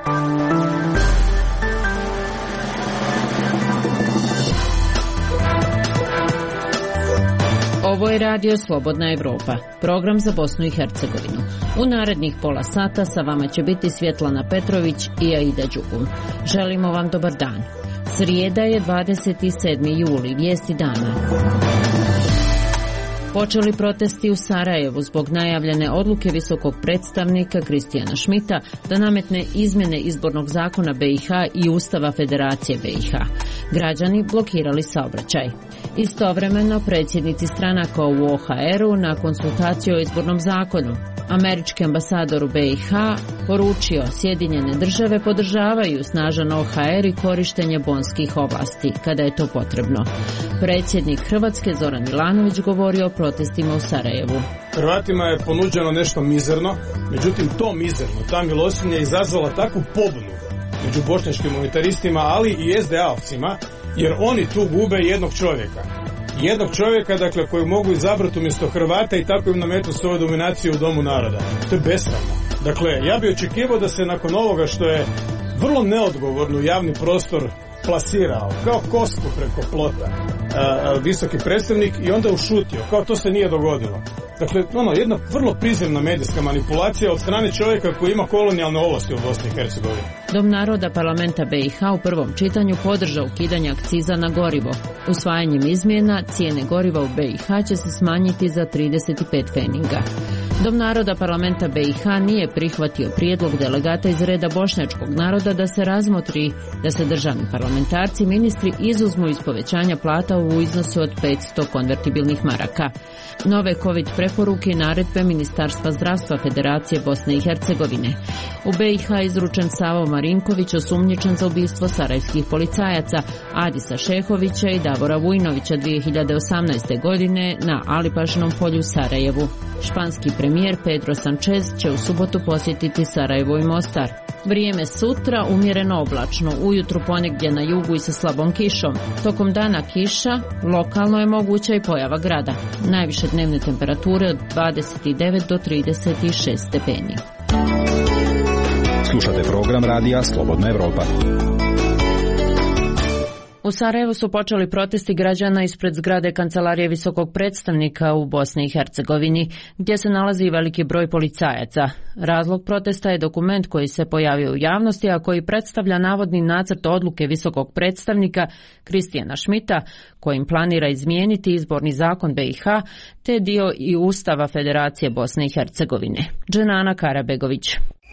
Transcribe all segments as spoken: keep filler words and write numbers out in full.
Ovo je radio Slobodna Evropa, program za Bosnu i Hercegovinu. U narednih pola sata sa vama će biti Svjetlana Petrović i Aida Đugum. Želimo vam dobar dan. Srijeda je dvadeset sedmi juli, vijesti dana. Počeli protesti u Sarajevu zbog najavljene odluke visokog predstavnika Kristijana Šmita da nametne izmjene izbornog zakona B i H i Ustava Federacije B i H. Građani blokirali saobraćaj. Istovremeno predsjednici stranaka u O H R-u na konsultaciju o izbornom zakonu. Američki ambasador u B i H poručio Sjedinjene države podržavaju snažan O H R i korištenje bonskih ovlasti kada je to potrebno. Predsjednik Hrvatske Zoran Milanović govorio o protestima u Sarajevu. Hrvatima je ponuđeno nešto mizerno, međutim to mizerno, ta milostinja je izazvala takvu pobunu među bošnjačkim unitaristima, ali i S D A-ovcima, jer oni tu gube jednog čovjeka. Jednog čovjeka, dakle, koji mogu izabrati umjesto Hrvata i tako im nametnu svoju dominaciju u Domu naroda. To je besramno. Dakle, ja bih očekivao da se nakon ovoga što je vrlo neodgovorno u javni prostor plasirao, kao kosku preko plota, a, a, visoki predstavnik i onda ušutio, kao to se nije dogodilo. Dakle, ono, jedna vrlo prizemna medijska manipulacija od strane čovjeka koji ima kolonijalne ovlasti u Bosni i Hercegovini. Dom naroda parlamenta B i H u prvom čitanju podržao ukidanje akciza na gorivo. Usvajanjem izmjena cijene goriva u B i H će se smanjiti za trideset pet pfeninga. Dom naroda parlamenta B i H nije prihvatio prijedlog delegata iz reda bošnjačkog naroda da se razmotri da se državni parlamentarci ministri izuzmu iz povećanja plata u iznosu od petsto konvertibilnih maraka. Nove COVID preporuke i naredbe Ministarstva zdravstva Federacije Bosne i Hercegovine. U B i H izručen Savo Marinković, osumnjičen za ubistvo sarajevskih policajaca Adisa Šehovića i Davora Vujnovića dvije hiljade osamnaeste. godine na Alipašinom polju u Sarajevu. Španski premijer Pedro Sanchez će u subotu posjetiti Sarajevo i Mostar. Vrijeme sutra umjereno oblačno, ujutru ponegdje na jugu i sa slabom kišom. Tokom dana kiša, lokalno je moguća i pojava grada. Najviše dnevne temperature od dvadeset devet do trideset šest stepeni. Slušate program radija Slobodna Evropa. U Sarajevu su počeli protesti građana ispred zgrade Kancelarije visokog predstavnika u Bosni i Hercegovini, gdje se nalazi veliki broj policajaca. Razlog protesta je dokument koji se pojavio u javnosti, a koji predstavlja navodni nacrt odluke visokog predstavnika Kristijana Šmita, kojim planira izmijeniti izborni zakon B i H, te dio i Ustava Federacije Bosne i Hercegovine. Dženana Karabegović.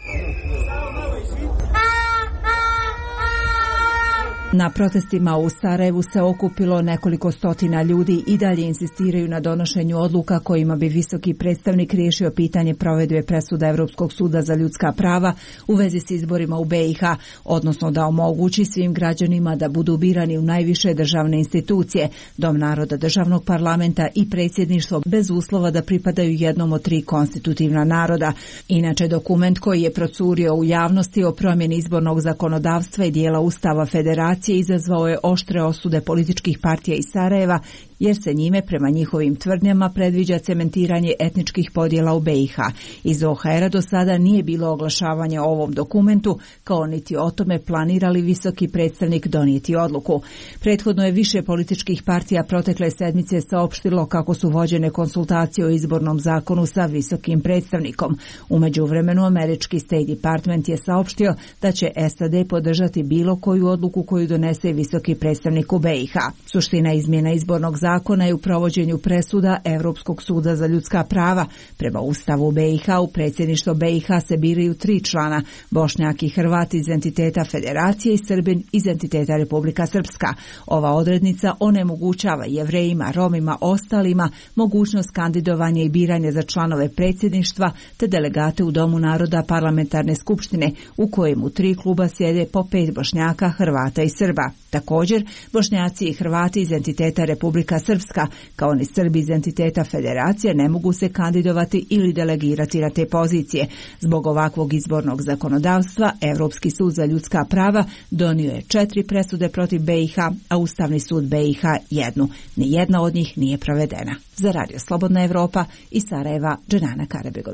Na protestima u Sarajevu se okupilo nekoliko stotina ljudi i dalje insistiraju na donošenju odluka kojima bi visoki predstavnik riješio pitanje provedbe presuda Europskog suda za ljudska prava u vezi s izborima u B i H, odnosno da omogući svim građanima da budu birani u najviše državne institucije, Dom naroda, državnog parlamenta i predsjedništvo bez uslova da pripadaju jednom od tri konstitutivna naroda. Inače, dokument koji je procurio u javnosti o promjeni izbornog zakonodavstva i dijela Ustava Federacije izazvao je oštre osude političkih partija iz Sarajeva, jer se njime prema njihovim tvrdnjama predviđa cementiranje etničkih podjela u B i H. Iz O H R-a do sada nije bilo oglašavanja o ovom dokumentu, kao niti o tome planirali visoki predstavnik donijeti odluku. Prethodno je više političkih partija protekle sedmice saopštilo kako su vođene konsultacije o izbornom zakonu sa visokim predstavnikom. U međuvremenu američki State Department je saopštio da će S A D podržati bilo koju odluku koju donese visoki predstavnik u B i H. Suština izmjena izbornog zakona zakona je u provođenju presuda Europskog suda za ljudska prava. Prema Ustavu B i H u predsjedništvo B i H se biraju tri člana, Bošnjak i Hrvat iz entiteta Federacije i Srbin iz entiteta Republika Srpska. Ova odrednica onemogućava Jevrejima, Romima, ostalima mogućnost kandidovanja i biranja za članove predsjedništva te delegate u Domu naroda parlamentarne skupštine u kojemu tri kluba sjede po pet Bošnjaka, Hrvata i Srba. Također, Bošnjaci i Hrvati iz entiteta Republika Srpska, kao ni Srbi iz entiteta Federacije, ne mogu se kandidovati ili delegirati na te pozicije. Zbog ovakvog izbornog zakonodavstva, Europski sud za ljudska prava donio je četiri presude protiv B i H, a Ustavni sud B i H jednu. Nijedna od njih nije provedena. Za Radio Slobodna Evropa iz Sarajeva, Dženana Karabegović.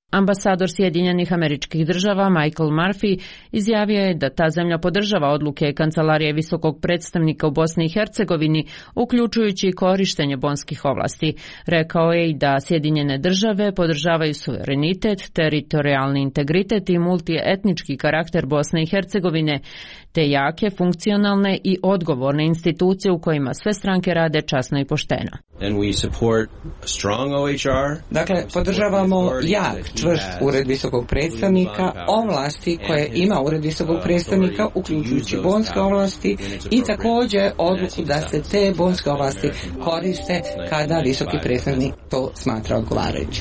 Ambasador Sjedinjenih Američkih Država Michael Murphy izjavio je da ta zemlja podržava odluke Kancelarije visokog predstavnika u Bosni i Hercegovini, uključujući korištenje bonskih ovlasti. Rekao je i da Sjedinjene države podržavaju suverenitet, teritorijalni integritet i multietnički karakter Bosne i Hercegovine, te jake, funkcionalne i odgovorne institucije u kojima sve stranke rade časno i pošteno. Dakle, podržavamo jak, čvrst ured visokog predstavnika, ovlasti koje ima ured visokog predstavnika, uključujući bonske ovlasti, i također odluku da se te bonske ovlasti koriste kada visoki predstavnik to smatra odgovarajućim.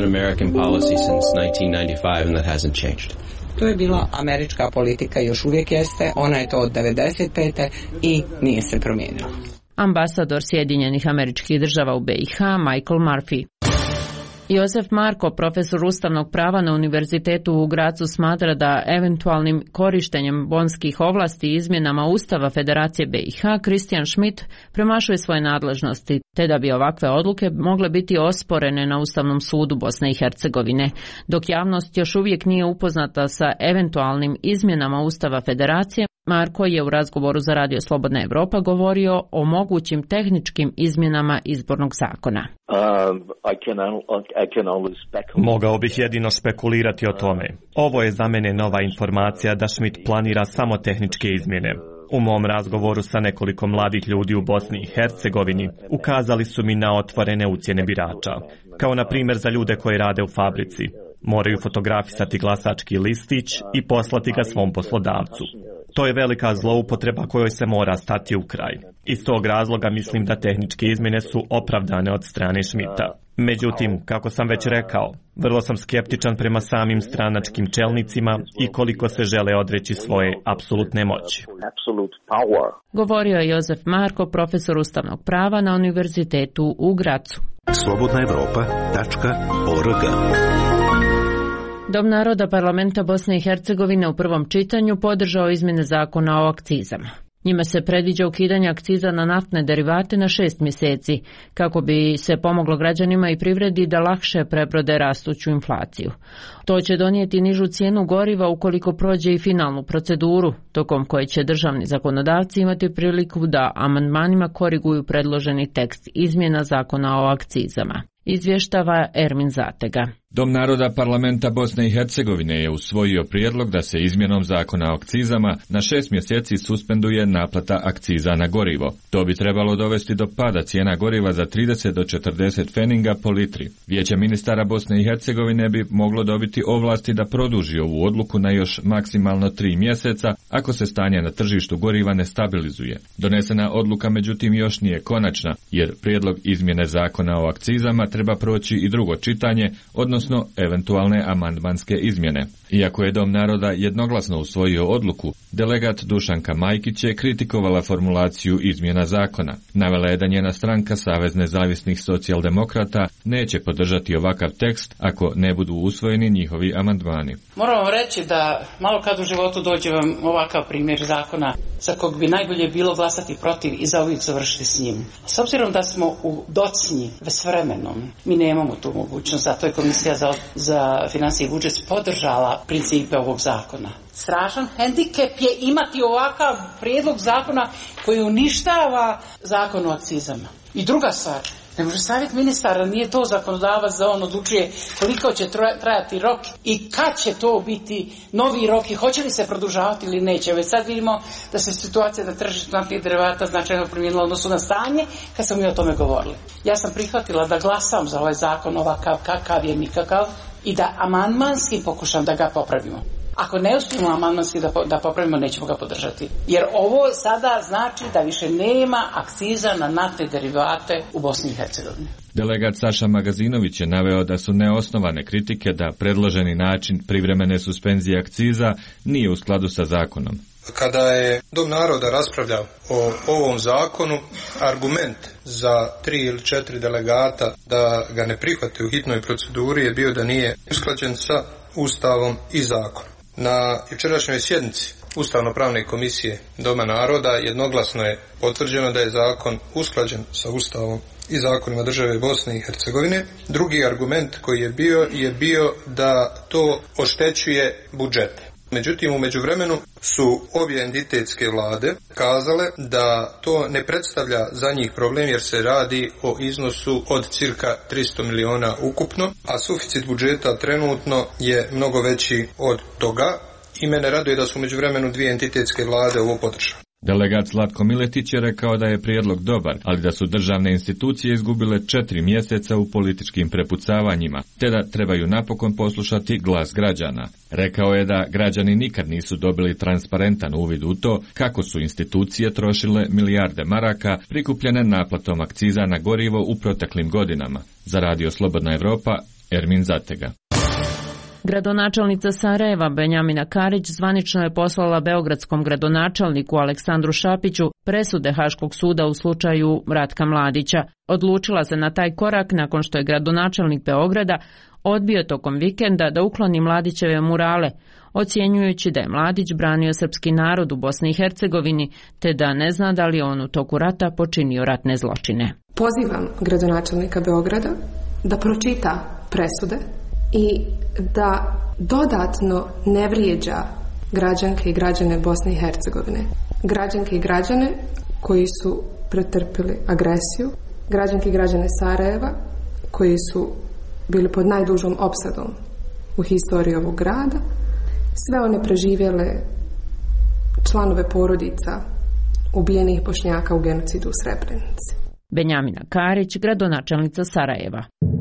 To je bila američka politika i još uvijek jeste, ona je to od devedeset pete i nije se promijenila. Ambasador Sjedinjenih Američkih Država u B i H Michael Murphy. Josef Marko, profesor ustavnog prava na Univerzitetu u Gracu, smatra da eventualnim korištenjem bonskih ovlasti i izmjenama Ustava Federacije B i H Christian Schmidt premašuje svoje nadležnosti, te da bi ovakve odluke mogle biti osporene na Ustavnom sudu Bosne i Hercegovine. Dok javnost još uvijek nije upoznata sa eventualnim izmjenama Ustava Federacije, Marko je u razgovoru za Radio Slobodna Evropa govorio o mogućim tehničkim izmjenama izbornog zakona. Mogao bih jedino spekulirati o tome. Ovo je za mene nova informacija da Schmidt planira samo tehničke izmjene. U mom razgovoru sa nekoliko mladih ljudi u Bosni i Hercegovini ukazali su mi na otvorene ucjene birača, kao na primjer za ljude koji rade u fabrici. Moraju fotografisati glasački listić i poslati ga svom poslodavcu. To je velika zloupotreba kojoj se mora stati u kraj. Iz tog razloga mislim da tehničke izmjene su opravdane od strane Schmidta. Međutim, kako sam već rekao, vrlo sam skeptičan prema samim stranačkim čelnicima i koliko se žele odreći svoje apsolutne moći. Govorio je Josef Marko, profesor ustavnog prava na Univerzitetu u Gracu. slobodna evropa tačka org. Dom naroda Parlamenta Bosne i Hercegovine u prvom čitanju podržao izmjene zakona o akcizama. Njima se predviđa ukidanje akciza na naftne derivate na šest mjeseci, kako bi se pomoglo građanima i privredi da lakše prebrode rastuću inflaciju. To će donijeti nižu cijenu goriva ukoliko prođe i finalnu proceduru, tokom koje će državni zakonodavci imati priliku da amandmanima koriguju predloženi tekst izmjena zakona o akcizama. Izvještava Ermin Zatega. Dom naroda Parlamenta Bosne i Hercegovine je usvojio prijedlog da se izmjenom zakona o akcizama na šest mjeseci suspenduje naplata akciza na gorivo. To bi trebalo dovesti do pada cijena goriva za trideset do četrdeset feninga po litri. Vijeće ministara Bosne i Hercegovine bi moglo dobiti ovlasti da produži ovu odluku na još maksimalno tri mjeseca ako se stanje na tržištu goriva ne stabilizuje. Donesena odluka međutim još nije konačna, jer prijedlog izmjene zakona o akcizama treba proći i drugo čitanje, odnosno eventualne amandmanske izmjene. Iako je Dom naroda jednoglasno usvojio odluku, delegat Dušanka Majkić je kritikovala formulaciju izmjena zakona. Navela je da njena stranka Savez nezavisnih socijaldemokrata neće podržati ovakav tekst ako ne budu usvojeni njihovi amandmani. Moram vam reći da malo kad u životu dođe vam ovakav primjer zakona za kog bi najbolje bilo glasati protiv i zauvijek završiti s njim. S obzirom da smo u docnji s vremenom, mi nemamo tu mogućnost, zato je Komisija za, za financije i budžet podržala principe ovog zakona. Strašan hendikep je imati ovakav prijedlog zakona koji uništava zakon o akcizama. I druga stvar, ne može staviti ministara, nije to zakonodavac da on odlučuje koliko će trajati rok i kad će to biti novi rok i hoće li se produžavati ili neće. Već sad vidimo da se situacija na tržištu naftnih derivata značajno promijenila odnosu na stanje kad smo mi o tome govorili. Ja sam prihvatila da glasam za ovaj zakon ovakav kakav je nikakav i da amandmanski pokušam da ga popravimo. Ako ne uspijemo amandmanski da, da popravimo, nećemo ga podržati. Jer ovo sada znači da više nema akciza na naftne derivate u Bosni i Hercegovini. Delegat Saša Magazinović je naveo da su neosnovane kritike da predloženi način privremene suspenzije akciza nije u skladu sa zakonom. Kada je Dom naroda raspravljao o ovom zakonu, argument za tri ili četiri delegata da ga ne prihvate u hitnoj proceduri je bio da nije usklađen sa Ustavom i zakonom. Na jučerašnjoj sjednici Ustavno-pravne komisije Doma naroda jednoglasno je potvrđeno da je zakon usklađen sa Ustavom i zakonima države Bosne i Hercegovine. Drugi argument koji je bio je bio da to oštećuje budžet. Međutim, u međuvremenu su obje entitetske vlade kazale da to ne predstavlja za njih problem jer se radi o iznosu od cirka tristo miliona ukupno, a suficit budžeta trenutno je mnogo veći od toga i mene raduje da su u međuvremenu dvije entitetske vlade ovo podržale. Delegat Zlatko Miletić je rekao da je prijedlog dobar, ali da su državne institucije izgubile četiri mjeseca u političkim prepucavanjima, te da trebaju napokon poslušati glas građana. Rekao je da građani nikad nisu dobili transparentan uvid u to kako su institucije trošile milijarde maraka prikupljene naplatom akciza na gorivo u proteklim godinama. Za Radio Slobodna Evropa, Ermin Zatega. Gradonačelnica Sarajeva Benjamina Karić zvanično je poslala beogradskom gradonačelniku Aleksandru Šapiću presude Haškog suda u slučaju Ratka Mladića. Odlučila se na taj korak nakon što je gradonačelnik Beograda odbio tokom vikenda da ukloni Mladićeve murale, ocjenjujući da je Mladić branio srpski narod u Bosni i Hercegovini, te da ne zna da li on u toku rata počinio ratne zločine. Pozivam gradonačelnika Beograda da pročita presude i da dodatno ne vrijeđa građanke i građane Bosne i Hercegovine. Građanke i građane koji su pretrpili agresiju, građanke i građane Sarajeva koji su bili pod najdužom opsadom u historiji ovog grada, sve one preživjele članove porodica ubijenih Bošnjaka u genocidu u Srebrenici. Benjamina Karić, gradonačelnica Sarajeva.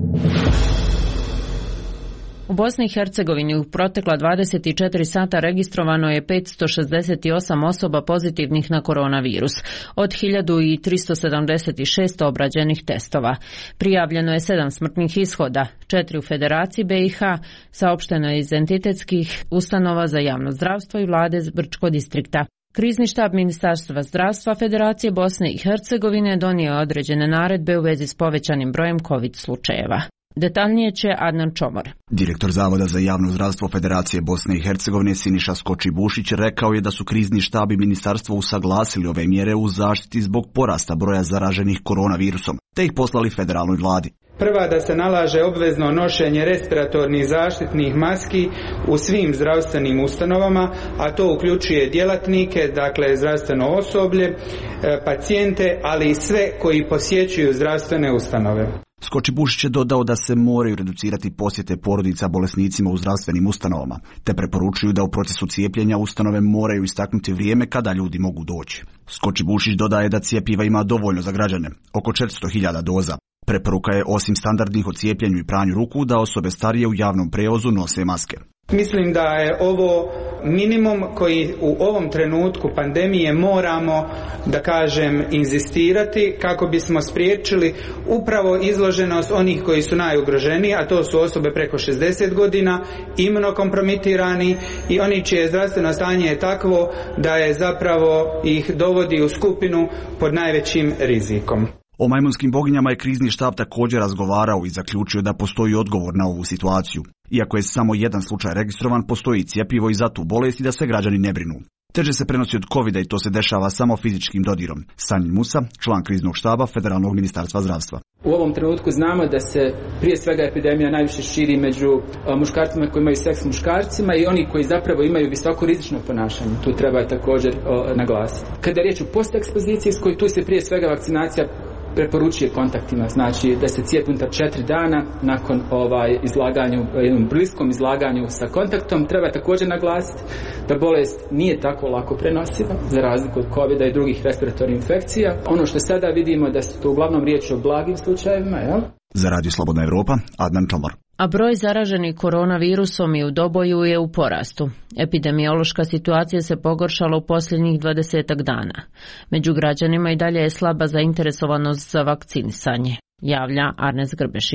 U Bosni i Hercegovini u protekla dvadeset četiri sata registrovano je petsto šezdeset osam osoba pozitivnih na koronavirus, od hiljadu tristo sedamdeset šest obrađenih testova. Prijavljeno je sedam smrtnih ishoda, četiri u Federaciji B i H, saopšteno je iz entitetskih ustanova za javno zdravstvo i vlade Brčkog distrikta. Krizni štab Ministarstva zdravstva Federacije Bosne i Hercegovine donio je određene naredbe u vezi s povećanim brojem COVID slučajeva. Detaljnije će Adnan Čomor. Direktor Zavoda za javno zdravstvo Federacije Bosne i Hercegovine Siniša Skoči-Bušić rekao je da su krizni štab i ministarstvo usaglasili ove mjere u zaštiti zbog porasta broja zaraženih koronavirusom, te ih poslali federalnoj vladi. Prva, da se nalaže obvezno nošenje respiratornih zaštitnih maski u svim zdravstvenim ustanovama, a to uključuje djelatnike, dakle zdravstveno osoblje, pacijente, ali i sve koji posjećuju zdravstvene ustanove. Skoči-Bušić je dodao da se moraju reducirati posjete porodica bolesnicima u zdravstvenim ustanovama, te preporučuju da u procesu cijepljenja ustanove moraju istaknuti vrijeme kada ljudi mogu doći. Skoči-Bušić dodaje da cjepiva ima dovoljno za građane, oko četiristo hiljada doza. Preporuka je osim standardnih o cijepljenju i pranju ruku da osobe starije u javnom prijevozu nose maske. Mislim da je ovo minimum koji u ovom trenutku pandemije moramo, da kažem, inzistirati kako bismo spriječili upravo izloženost onih koji su najugroženiji, a to su osobe preko šezdeset godina, imunokompromitirani i oni čije zdravstveno stanje je takvo da je zapravo ih dovodi u skupinu pod najvećim rizikom. O majmunskim boginjama je krizni štab također razgovarao i zaključio da postoji odgovor na ovu situaciju. Iako je samo jedan slučaj registrovan, postoji cjepivo i za tu bolest i da se građani ne brinu. Teže se prenosi od covida i to se dešava samo fizičkim dodirom. Sanjin Musa, član kriznog štaba Federalnog ministarstva zdravstva. U ovom trenutku znamo da se prije svega epidemija najviše širi među muškarcima koji imaju seks s muškarcima i oni koji zapravo imaju visoko rizično ponašanje. Tu treba također o, naglasiti. Kada je riječ o postekspozicijskoj, tu se prije svega vakcinacija preporučuje kontaktima, znači da se cijepi unutar četiri dana nakon ovaj izlaganju, jednom bliskom izlaganju sa kontaktom. Treba također naglasiti da bolest nije tako lako prenosiva, za razliku od covida i drugih respiratornih infekcija. Ono što sada vidimo da su to uglavnom riječ o blagim slučajevima, jel? Za Radio Slobodna Evropa, Adnan Čomor. A broj zaraženih koronavirusom i u Doboju je u porastu. Epidemiološka situacija se pogoršala u posljednjih dvadesetak dana. Među građanima i dalje je slaba zainteresovanost za vakcinisanje, javlja Arnes Grbešić.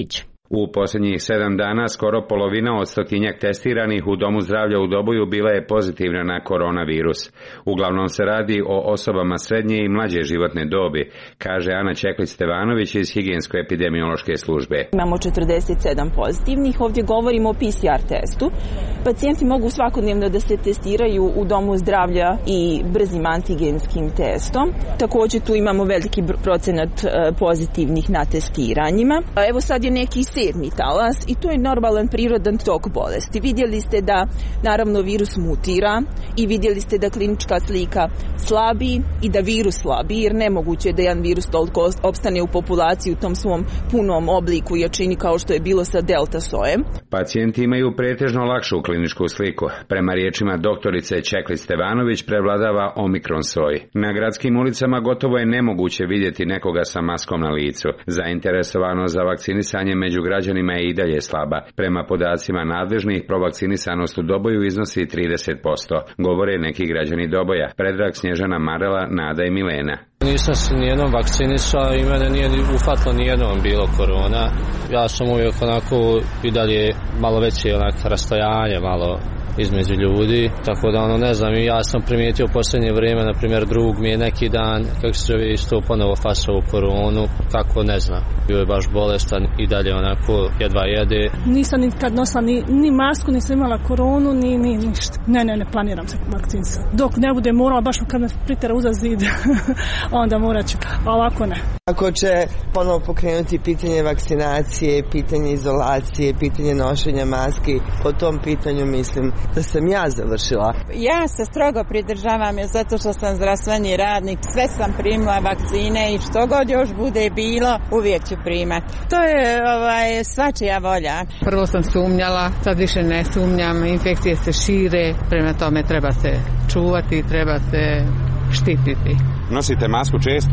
U posljednjih sedam dana skoro polovina od stotinjak testiranih u Domu zdravlja u Doboju bila je pozitivna na koronavirus. Uglavnom se radi o osobama srednje i mlađe životne dobi, kaže Ana Čeklić-Stevanović iz Higijensko-epidemiološke službe. Imamo četrdeset sedam pozitivnih, ovdje govorimo o P C R testu. Pacijenti mogu svakodnevno da se testiraju u Domu zdravlja i brzim antigenskim testom. Također tu imamo veliki procenat pozitivnih na testiranjima. Evo sad je neki sedmi talas i to je normalan prirodan tok bolesti. Vidjeli ste da naravno virus mutira i vidjeli ste da klinička slika slabi i da virus slabi, jer nemoguće je da jedan virus toliko opstane u populaciji u tom svom punom obliku i jačini kao što je bilo sa delta sojem. Pacijenti imaju pretežno lakšu kliničku sliku. Prema riječima doktorice Čeklić-Stevanović prevladava omikron soj. Na gradskim ulicama gotovo je nemoguće vidjeti nekoga sa maskom na licu. Zainteresovanost za vakcinisanje među građanima je i dalje slaba. Prema podacima nadležnih, provakcinisanost u Doboju iznosi trideset posto. Govore neki građani Doboja. Predrag, Snježana, Marela, Nada i Milena. Nisam se nijednom vakcinisao i mene nije ufatlo nijednom bilo korona. Ja sam uvijek onako i dalje malo veće onak rastojanje, malo između ljudi, tako da ono ne znam, i ja sam primijetio u posljednje vrijeme, na primjer drug mi je neki dan, kako se zove, isto ponovo fasao u koronu, kako ne znam, bio je baš bolestan i dalje onako jedva jede. Nisam nikad nosila ni, ni masku, nisam imala koronu, ni, ni ništa. Ne, ne, ne planiram se vakcinisati. Dok ne bude morala, baš kad me pritera uza zid, onda morat ću, a ovako ne. Ako će ponovo pokrenuti pitanje vakcinacije, pitanje izolacije, pitanje nošenja maski, po tom pitanju mislim da sam ja završila. Ja se strogo pridržavam je zato što sam zdravstveni radnik, sve sam primila vakcine i što god još bude bilo, uvijek ću primati. To je ovaj, svačija volja. Prvo sam sumnjala, sad više ne sumnjam, infekcije se šire, prema tome treba se čuvati, treba se štititi. Nosite masku često?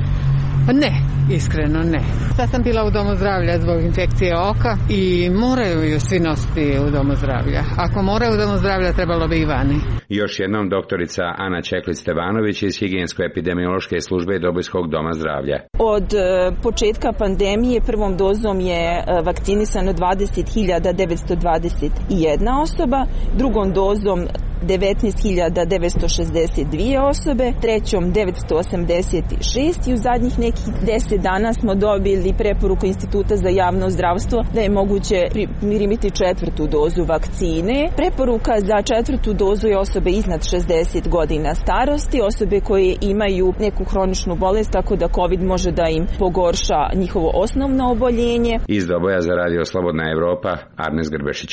Ne, iskreno ne. Sad sam bila u Domu zdravlja zbog infekcije oka i moraju ju svi nositi u Domu zdravlja. Ako moraju u Domu zdravlja, trebalo bi i vani. Još jednom doktorica Ana Čeklić-Stevanović iz Higijensko-epidemiološke službe Dobojskog doma zdravlja. Od e, početka pandemije prvom dozom je e, vakcinisano dvadeset hiljada devetsto dvadeset jedna osoba, drugom dozom devetnaest hiljada devetsto šezdeset dvije osobe, trećom devetsto osamdeset šest i u zadnjih nekih deset dana smo dobili preporuku Instituta za javno zdravstvo da je moguće primiti četvrtu dozu vakcine. Preporuka za četvrtu dozu je osobe iznad šezdeset godina starosti, osobe koje imaju neku hroničnu bolest, tako da COVID može da im pogorša njihovo osnovno oboljenje. Iz Doboja za Radio Slobodna Evropa, Arnes Grbešić.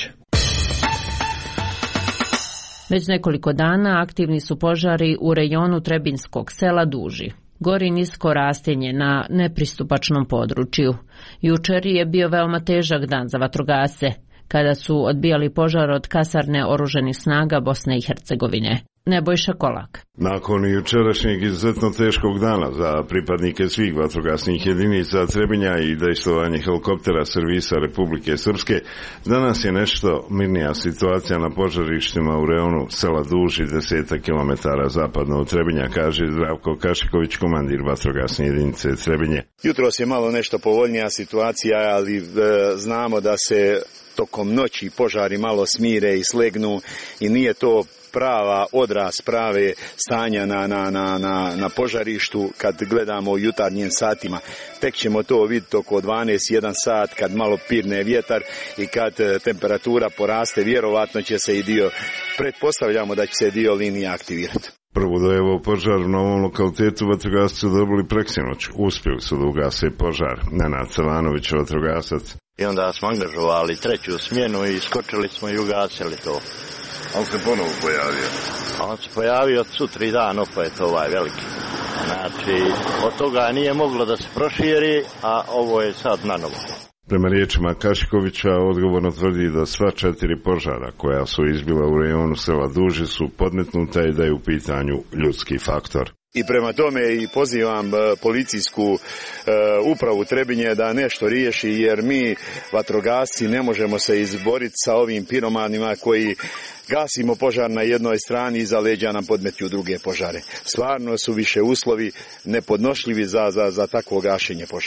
Već nekoliko dana aktivni su požari u rejonu Trebinskog sela Duži. Gori nisko rastenje na nepristupačnom području. Jučer je bio veoma težak dan za vatrogasce, kada su odbijali požar od kasarne oružanih snaga Bosne i Hercegovine. Nebojša Kolak. Nakon jučerašnjeg izuzetno teškog dana za pripadnike svih vatrogasnih jedinica Trebinja i dejstvovanje helikoptera servisa Republike Srpske, danas je nešto mirnija situacija na požarištima u rejonu sela Duži, deseta kilometara zapadno od Trebinja, kaže Zdravko Kašiković, komandir vatrogasne jedinice Trebinje. Jutros je malo nešto povoljnija situacija, ali e, znamo da se tokom noći požari malo smire i slegnu i nije to prava odraz prave stanja na, na, na, na, na požarištu kad gledamo u jutarnjim satima. Tek ćemo to vidjeti oko dvanaest jedan sat kad malo pirne vjetar i kad temperatura poraste, vjerovatno će se i dio, pretpostavljamo da će se dio linije aktivirati. Prvo dojevo požar u novom lokalitetu vatrogasci su dobili preksinoć. Uspjeli su da ugase požar. Nenad Celanović, vatrogasac. I onda smo angažovali treću smjenu i skočili smo i ugasili to. A on se ponovo pojavio? A on se pojavio od sutri dan, opet ovaj veliki. Znači, od toga nije moglo da se proširi, a ovo je sad na novo. Prema riječima Kašikovića, odgovorno tvrdi da sva četiri požara koja su izbila u rejonu sela Duži su podmetnuta i da je u pitanju ljudski faktor. I prema tome i pozivam policijsku e, upravu Trebinje da nešto riješi, jer mi vatrogasci ne možemo se izboriti sa ovim piromanima koji gasimo požar na jednoj strani i iza leđa nam podmeću druge požare. Stvarno su više uslovi nepodnošljivi za, za, za takvo gašenje požara.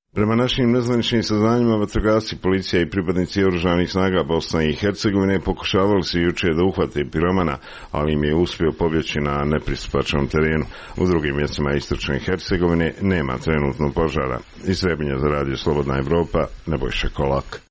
Prema našim nezvaničnim saznanjima, vatrogasci, policija i pripadnici oružanih snaga Bosne i Hercegovine pokušavali su juče da uhvate piromana, ali im je uspio pobjeći na nepristupačnom terenu. U drugim mjestima istočne Hercegovine nema trenutno požara. Iz Trebinja za radio Slobodna Evropa, Nebojša Kolak.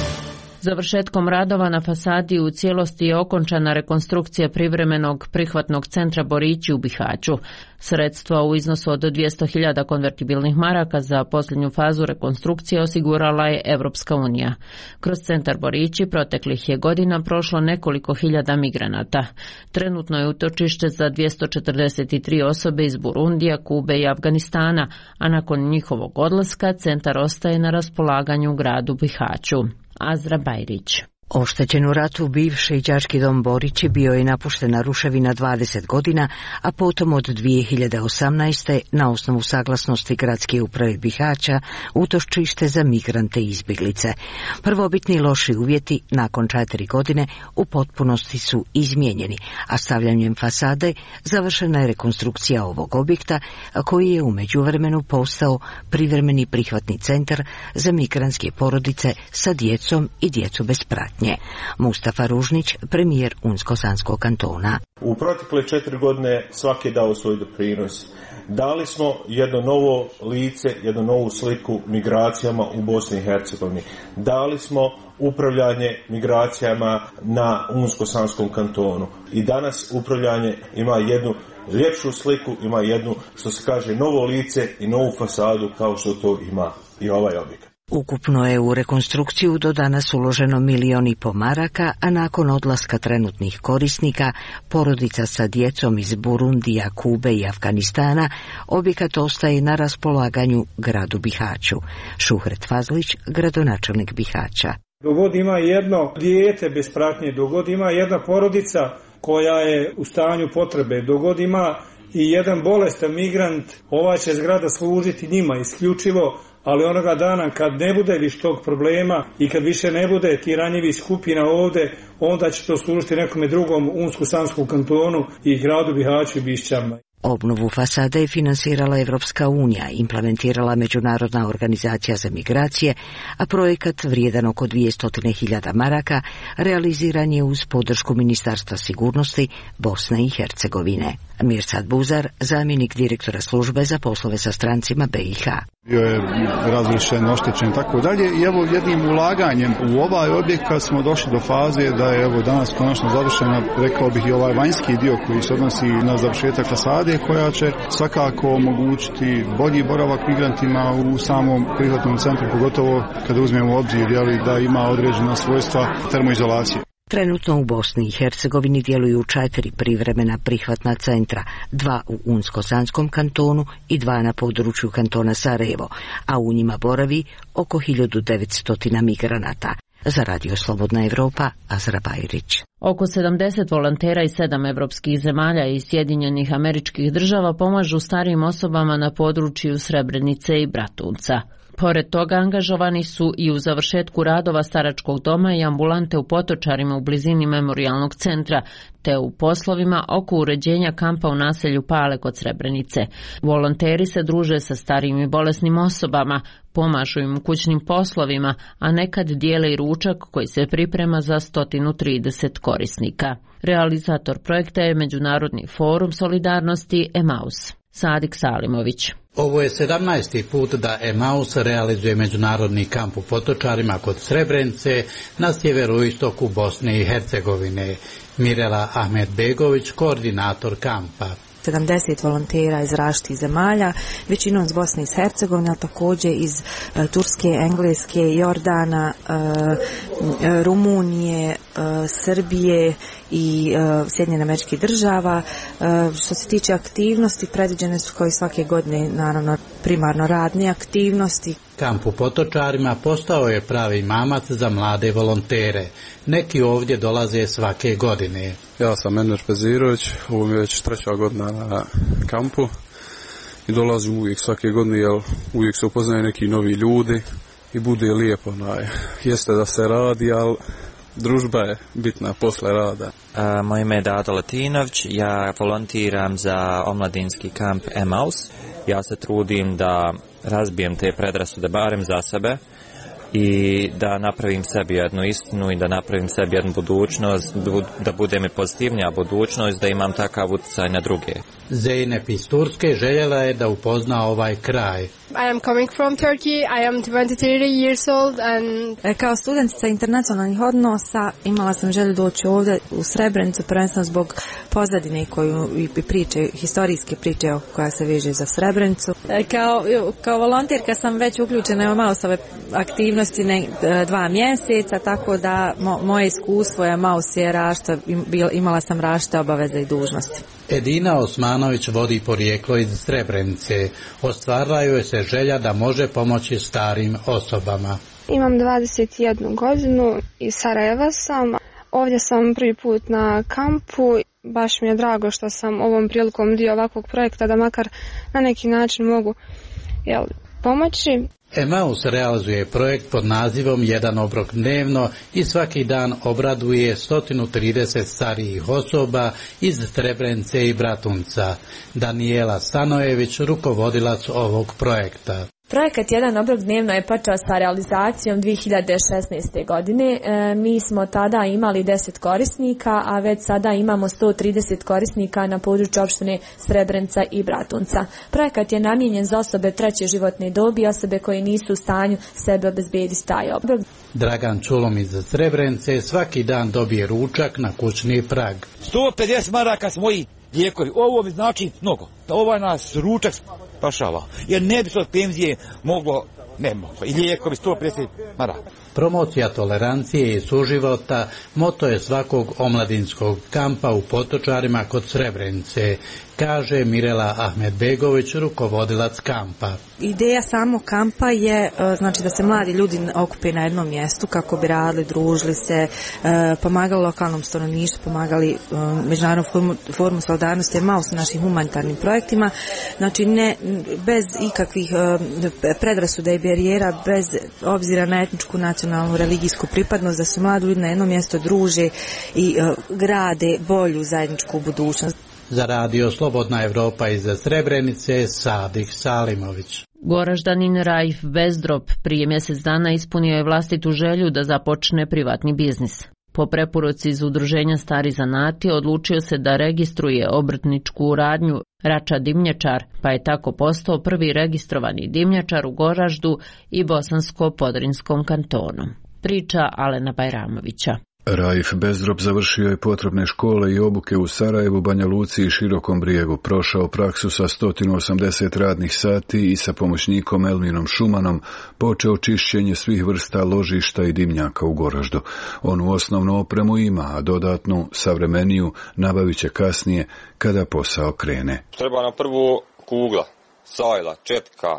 Završetkom radova na fasadi u cijelosti je okončana rekonstrukcija privremenog prihvatnog centra Borići u Bihaću. Sredstva u iznosu od dvjesto hiljada konvertibilnih maraka za posljednju fazu rekonstrukcije osigurala je Evropska unija. Kroz centar Borići proteklih je godina prošlo nekoliko hiljada migranata. Trenutno je utočište za dvjesto četrdeset tri osobe iz Burundija, Kube i Afganistana, a nakon njihovog odlaska centar ostaje na raspolaganju u gradu Bihaću. Azra Bajrić. Oštećen u ratu bivši đački dom Borići bio je napuštena ruševina dvadeset godina, a potom od dvije hiljade osamnaeste. na osnovu saglasnosti gradske uprave Bihaća utočište za migrante i izbjeglice. Prvobitni loši uvjeti nakon četiri godine u potpunosti su izmijenjeni, a stavljanjem fasade završena je rekonstrukcija ovog objekta koji je u međuvremenu postao privremeni prihvatni centar za migrantske porodice sa djecom i djecu bez pratnje. Mustafa Ružnić, premijer Unsko-Sanskog kantona. U protekle četiri godine svaki je dao svoj doprinos. Dali smo jedno novo lice, jednu novu sliku migracijama u Bosni i Hercegovini. Dali smo upravljanje migracijama na Unsko-Sanskom kantonu. I danas upravljanje ima jednu ljepšu sliku, ima jednu, što se kaže, novo lice i novu fasadu kao što to ima i ovaj objekat. Ukupno je u rekonstrukciju do danas uloženo milijon i po maraka, a nakon odlaska trenutnih korisnika, porodica sa djecom iz Burundija, Kube i Afganistana, objekat ostaje na raspolaganju gradu Bihaću. Šuhret Fazlić, gradonačelnik Bihaća. Dogod ima jedno dijete bez pratnje, dogod ima jedna porodica koja je u stanju potrebe, dogod ima i jedan bolestan migrant, ova će zgrada služiti njima isključivo, ali onoga dana kad ne bude više tog problema i kad više ne bude ti ranjivi skupina ovdje, onda će to služiti nekome drugom Unsko-Sanskom kantonu i gradu Bihaću i Bišćama. Obnovu fasade je finansirala Evropska unija, implementirala Međunarodna organizacija za migracije, a projekat vrijedan oko dvjesto hiljada maraka realiziran je uz podršku Ministarstva sigurnosti Bosne i Hercegovine. Mirsad Buzar, zamjenik direktora službe za poslove sa strancima B i H. Bio je razrušen, oštećen i tako dalje i evo jednim ulaganjem u ovaj objekat smo došli do faze da je evo danas konačno završena, rekao bih, i ovaj vanjski dio koji se odnosi na završetak fasade, koja će svakako omogućiti bolji boravak migrantima u samom prihvatnom centru, pogotovo kada uzmemo u obzir jeli, da ima određena svojstva termoizolacije. Trenutno u Bosni i Hercegovini djeluju četiri privremena prihvatna centra, dva u Unsko-Sanskom kantonu i dva na području kantona Sarajevo, a u njima boravi oko hiljadu devetsto migranata. Za radio Slobodna Evropa, Azra Bajrić. Oko sedamdeset volontera iz sedam evropskih zemalja i Sjedinjenih Američkih Država pomažu starijim osobama na području Srebrenice i Bratunca. Pored toga angažovani su i u završetku radova staračkog doma i ambulante u Potočarima u blizini memorijalnog centra, te u poslovima oko uređenja kampa u naselju Pale kod Srebrenice. Volonteri se druže sa starijim i bolesnim osobama, pomažu im u kućnim poslovima, a nekad dijele i ručak koji se priprema za sto trideset korisnika. Realizator projekta je Međunarodni forum solidarnosti Emaus. Sadik Salimović. Ovo je sedamnaesti put da Emaus realizuje međunarodni kamp u Potočarima kod Srebrenice na sjeveroistoku Bosne i Hercegovine. Mirela Ahmetbegović, koordinator kampa. sedamdeset volontera iz različitih zemalja, većinom iz Bosne i Hercegovine, a također iz e, Turske, Engleske, Jordana, e, Rumunije, e, Srbije i e, Sjedinjenih Američkih Država. E, što se tiče aktivnosti, predviđene su kao i svake godine, naravno, primarno radne aktivnosti. Kamp u Potočarima postao je pravi mamac za mlade volontere. Neki ovdje dolaze svake godine. Ja sam Enver Pezirović, ovo mi je već treća godina na kampu i dolazim uvijek svake godine, jer uvijek se upoznaju neki novi ljudi i bude lijepo. Naj. Jeste da se radi, ali družba je bitna posle rada. A, moje ime je Dado Latinović, ja volontiram za omladinski kamp Emaus. Ja se trudim da razbijem te predrasude barem za sebe i da napravim sebi jednu istinu i da napravim sebi jednu budućnost, da bude mi pozitivnija budućnost, da imam takav utjecaj na druge. Zeynep iz Turske željela je da upozna ovaj kraj. I am coming from Turkey. I am twenty-three years old and kao studentica internacionalnih odnosa imala sam želju doći ovdje u Srebrenicu, prvenstveno zbog pozadine koju i priče, historijske priče koja se veže za Srebrenicu. Kao, kao volonterka sam već uključena u malo ove aktivnosti ne, dva mjeseca, tako da mo, moje iskustvo je malo je rašta, imala sam rašta obaveze i dužnosti. Edina Osmanović vodi porijeklo iz Srebrenice. Ostvarila joj se želja da može pomoći starim osobama. Imam dvadeset jednu godinu, iz Sarajeva sam. Ovdje sam prvi put na kampu. Baš mi je drago što sam ovom prilikom dio ovakvog projekta da makar na neki način mogu jel, pomoći. Emaus realizuje projekt pod nazivom Jedan obrok dnevno i svaki dan obraduje sto trideset starijih osoba iz Srebrenice i Bratunca. Daniela Stanojević, rukovodilac ovog projekta. Projekat Jedan obrok dnevno je počeo sa realizacijom dvije hiljade šesnaeste. godine. E, mi smo tada imali deset korisnika, a već sada imamo sto trideset korisnika na području opštine Srebrenica i Bratunca. Projekat je namijenjen za osobe treće životne dobi, osobe koje nisu u stanju sebe obezbediti taj obrok. Dragan Čulom iz Srebrenice svaki dan dobije ručak na kućni prag. sto pedeset maraka su moji lijekovi. Ovo mi znači mnogo. Ovaj nas ručak spašava. Jer ne bi se od penzije moglo, ne moglo. I lijekovi sto pedeset maraka. Promocija tolerancije i suživota moto je svakog omladinskog kampa u Potočarima kod Srebrenice, kaže Mirela Ahmedbegović, rukovodilac kampa. Ideja samog kampa je znači da se mladi ljudi okupe na jednom mjestu kako bi radili, družili se, pomagali lokalnom stanovništvu, pomagali međunarodnom formu, formu solidarnosti, malo su našim humanitarnim projektima, znači ne bez ikakvih predrasuda i barijera, bez obzira na etničku, nacionalnu, religijsku pripadnost, da se mladi ljudi na jednom mjestu druže i grade bolju zajedničku budućnost. Za radio Slobodna Evropa iz Srebrenice, Sadik Salimović. Goraždanin Raif Bezdrop prije mjesec dana ispunio je vlastitu želju da započne privatni biznis. Po preporuci iz udruženja Stari zanati odlučio se da registruje obrtničku radnju Rača dimnjačar, pa je tako postao prvi registrovani dimnjačar u Goraždu i Bosansko-Podrinskom kantonu. Priča Alena Bajramovića. Raif Bezdrop završio je potrebne škole i obuke u Sarajevu, Banja Luci i Širokom Brijegu, prošao praksu sa sto osamdeset radnih sati i sa pomoćnikom Elminom Šumanom počeo čišćenje svih vrsta ložišta i dimnjaka u Goraždu. Onu osnovnu opremu ima, a dodatnu, savremeniju, nabavit će kasnije kada posao krene. Treba nam prvo kugla, sajla, četka,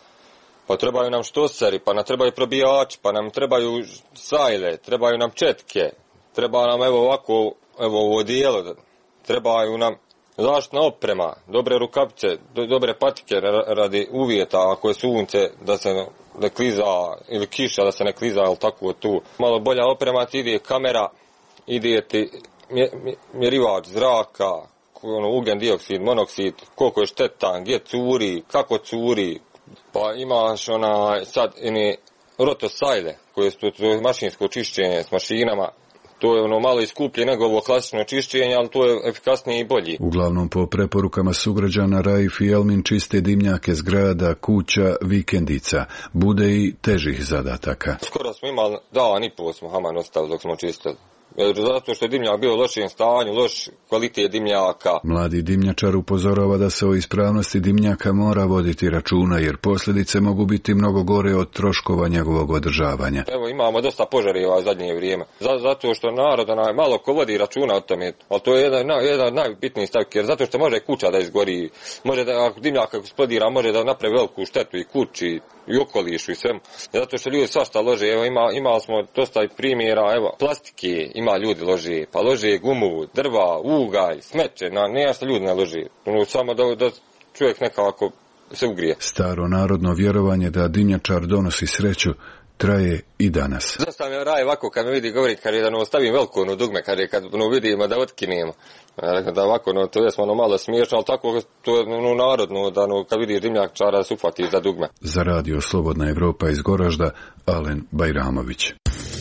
pa trebaju nam štoseri, pa nam trebaju probijači, pa nam trebaju sajle, trebaju nam četke, treba nam evo ovako, evo ovo dijelo, trebaju nam zaštitna oprema, dobre rukavice, do, dobre patike radi uvjeta, ako je sunce da se ne kliza ili kiša da se ne kliza, ali tako tu. Malo bolja oprema ti ide kamera, ide ti mjerivač zraka, ono, ugljen dioksid, monoksid, koliko je štetan, gdje curi, kako curi. Pa imaš ona sad ini rotosajle koje su to mašinsko čišćenje s mašinama. To je ono malo iskuplje nego ovo klasično čišćenje, ali to je efikasnije i bolji. Uglavnom po preporukama sugrađana Raif i Elmin čiste dimnjake zgrada, kuća, vikendica. Bude i težih zadataka. Skoro smo imali dan i pol smo haman ostali dok smo čistili. Zato što je dimnjak bio u lošem stanju, loš kvalitet dimnjaka. Mladi dimnjačar upozorava da se o ispravnosti dimnjaka mora voditi računa, jer posljedice mogu biti mnogo gore od troškova njegovog održavanja. Evo imamo dosta požareva u zadnje vrijeme. Zato što narod onaj, malo ko vodi računa o tome, ali to je jedan, jedan od najbitnijih stavki, jer zato što može kuća da izgori, može da ako dimnjak eksplodira, može da napravi veliku štetu i kući i okolišu i svemu. Zato što ljudi svašta lože, evo ima, imali smo dosta primjera, evo plastike ima ljudi lože, pa lože gumu, drva, ugalj, smeće, na nešto ljudi ne lože, ono, samo da, da čovjek nekako se ugrije. Staro narodno vjerovanje da dimnjačar donosi sreću traje i danas. Zašto mi raje ovako kad me vidi govori, kad je da no, stavim veliko ono dugme, kad je kad no, vidimo da otkinemo. Da ovako, no, to je ono malo smiješno, ali tako to je no, narodno, da no, kad vidiš dimnjakčara da se uhvatiš za dugme. Za radio Slobodna Evropa iz Goražda, Alen Bajramović.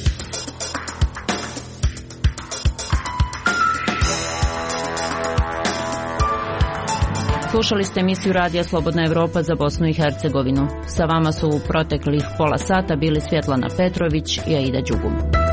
Slušali ste emisiju Radija Slobodna Evropa za Bosnu i Hercegovinu. Sa vama su u proteklih pola sata bili Svjetlana Petrović i Aida Đugum.